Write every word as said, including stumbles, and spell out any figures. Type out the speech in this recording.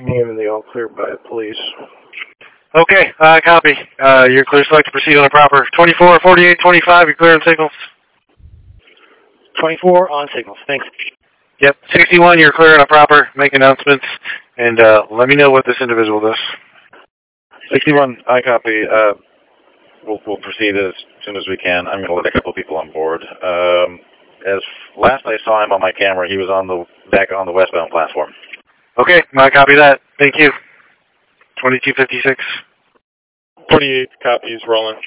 Name and the all clear by police. Okay, uh, copy. Uh, you're clear select to proceed on the proper. twenty-four, forty-eight, twenty-five, you're clear on signals. twenty-four on signals, thanks. Yep, sixty-one, you're clear on a proper. Make announcements, and uh, let me know what this individual does. sixty-one, I copy. Uh, we'll, we'll proceed as soon as we can. I'm going to let a couple people on board. Um, as last I saw him on my camera, he was on the back on the westbound platform. Okay, I copy that. Thank you. twenty-two fifty-six. forty-eight copies, rolling.